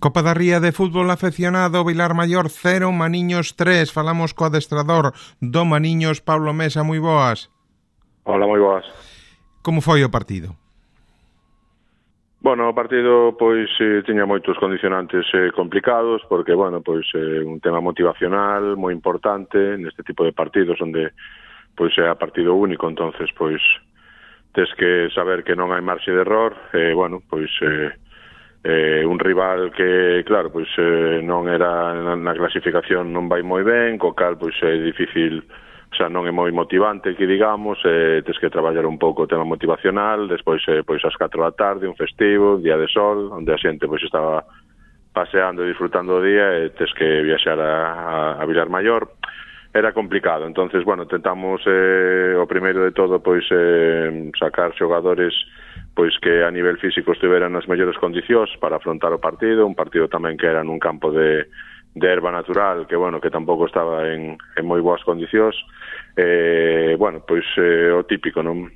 Copa da Ría de fútbol afeccionado, Vilar Maior 0, Maniños 3. Falamos co adestrador do Maniños, Pablo Mesa, moi boas. Hola, moi boas. Como foi o partido? Bueno, o partido pois tiña moitos condicionantes complicados porque, bueno, pois un tema motivacional moi importante neste tipo de partidos onde pois é a partido único, entonces pois tes que saber que non hai marxe de error, bueno, pois un rival que, claro, pois non era na clasificación, non vai moi ben, co cal pois é difícil, o sea, non é moi motivante que digamos, tes que traballar un pouco o tema motivacional, despois pois ás 4 da tarde, un festivo, un día de sol, onde a xente pois estaba paseando e disfrutando o día, e tes que viaxar a Vilar Maior. Era complicado, entonces, bueno, tentamos o primeiro de todo pois sacar xogadores pois que a nivel físico estiveran nas mellores condicións para afrontar o partido, un partido tamén que era nun campo de erva natural, que, bueno, que tampouco estaba en moi boas condicións. Bueno, pois o típico, non?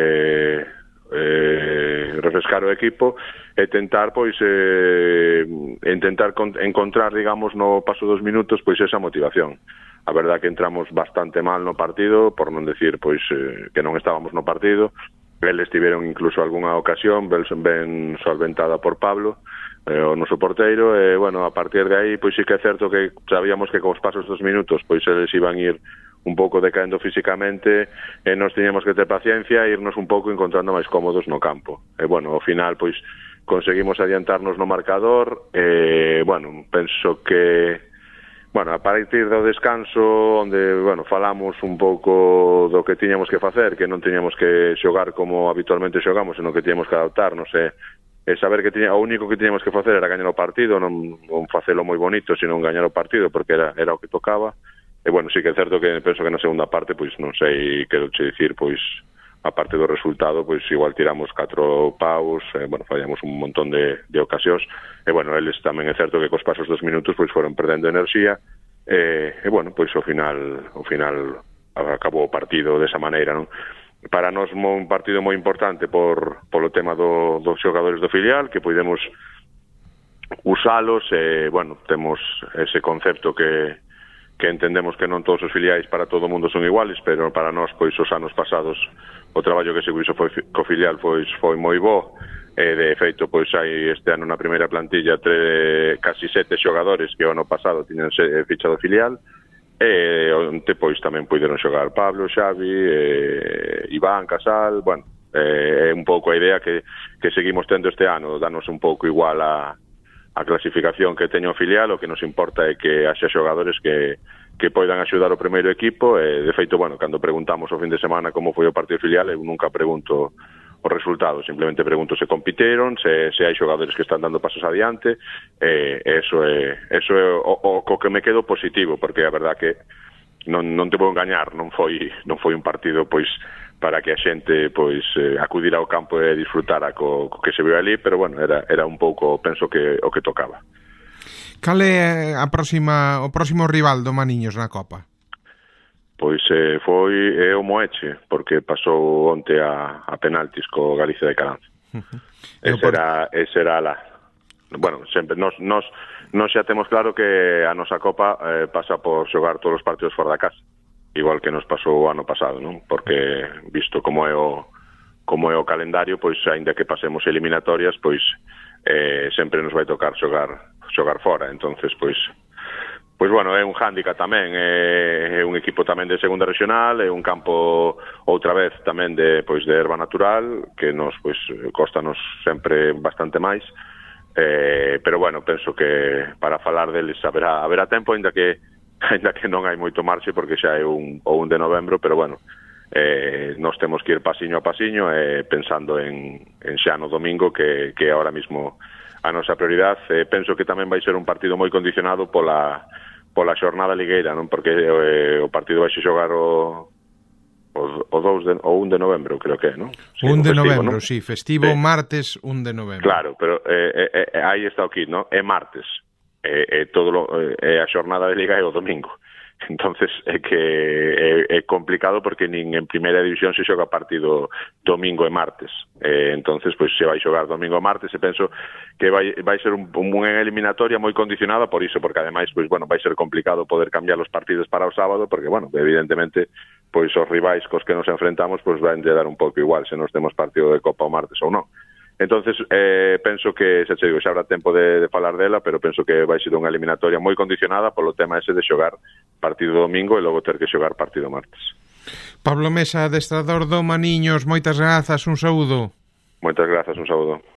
Refrescar o equipo e tentar, pois, intentar encontrar, digamos, no paso dos minutos, pois, esa motivación. A verdad que entramos bastante mal no partido, por non decir, pois, que non estábamos no partido. Eles tiveron incluso algunha ocasión ben solventada por Pablo, o noso porteiro, e, bueno, a partir de aí, pois sí que é certo que sabíamos que cos pasos dos minutos, pois eles iban ir un pouco decaendo físicamente, e nos tiñamos que ter paciencia e irnos un pouco encontrando máis cómodos no campo. E, bueno, ao final, pois, conseguimos adiantarnos no marcador, e, bueno, penso que bueno, a partir do descanso, onde, bueno, falamos un pouco do que tiñamos que facer, que non tiñamos que xogar como habitualmente xogamos, senón que tiñamos que adaptarnos e saber que o único que tiñamos que facer era gañar o partido, non facelo moi bonito, senón gañar o partido, porque era o que tocaba. E, bueno, sí que é certo que penso que na segunda parte, pois, non sei que dicir, pois, a parte do resultado, pois igual tiramos 4 paus, bueno, fallamos un montón de ocasións, e, bueno, eles tamén é certo que cos pasos dos minutos, pois, foron perdendo enerxía, e, bueno, pois, ao final acabou o partido desa maneira, non? Para nós un partido moi importante polo tema dos xogadores do filial, que podemos usalos, e, bueno, temos ese concepto que entendemos que non todos os filiais para todo o mundo son iguales, pero para nós, pois, os anos pasados o traballo que se fixo co filial foi moi bo, e, de feito, pois, hai este ano na primeira plantilla casi 7 xogadores que o ano pasado tiñan fichado filial, e onte, pois, tamén puideron xogar Pablo, Xavi, Iván, Casal, bueno, é un pouco a idea que seguimos tendo este ano, danos un pouco igual a clasificación que teño o filial, o que nos importa é que haxa xogadores que poidan axudar o primeiro equipo, e, de feito, bueno, cando preguntamos o fin de semana como foi o partido filial, eu nunca pregunto os resultados, simplemente pregunto se compiteron, se hai xogadores que están dando pasos adiante, e eso é o que me quedo positivo, porque a verdad que non te vou engañar, non foi un partido, pois, para que a xente, pois, acudir ao campo e disfrutara co que se viu ali, pero, bueno, era un pouco, penso que o que tocaba. Cal é o próximo rival do Maniños na Copa? Pois foi o Moeche, porque pasou onte a penaltis co Galicia de Caranza. Ese era lá. Bueno, sempre nós xa temos claro que a nosa Copa pasa por xogar todos os partidos fora da casa, igual que nos pasou o ano pasado, non? Porque, visto como é o calendario, pois, aínda que pasemos eliminatorias, pois sempre nos vai tocar xogar fora. Entonces, pois, bueno, é un hándicap tamén, é un equipo tamén de segunda regional, é un campo outra vez tamén de erva natural, que nos, pois, costanos sempre bastante máis, pero, bueno, penso que para falar deles haberá tempo, aínda que non hai moito marxe, porque xa é o 1 de novembro, pero, bueno, nós temos que ir pasiño a pasiño, pensando en xa no domingo, que ahora mismo a nosa prioridade. Penso que tamén vai ser un partido moi condicionado pola xornada ligueira, non? Porque o partido vai se xogar o 1 de novembro, creo que é, non? Sí, 1 de novembro, sí, festivo, sí. Martes 1 de novembro. Claro, pero aí está o kit, non? É martes, a xornada de liga é o domingo. Entonces é complicado porque nin en primeira división se xoga partido domingo e martes. Entonces, pois se vai xogar domingo e martes, e penso que vai ser unha eliminatoria moi condicionada por iso, porque ademais, pois bueno, vai ser complicado poder cambiar os partidos para o sábado, porque bueno, evidentemente, pois os rivais cos que nos enfrentamos, pois van de dar un pouco igual se nos temos partido de Copa o martes ou non. Entonces, penso que, xa che digo, xa habrá tempo de falar dela, pero penso que vai ser unha eliminatoria moi condicionada polo tema ese de xogar partido domingo e logo ter que xogar partido martes. Pablo Mesa, adestrador do Maniños, moitas grazas, un saúdo. Moitas grazas, un saúdo.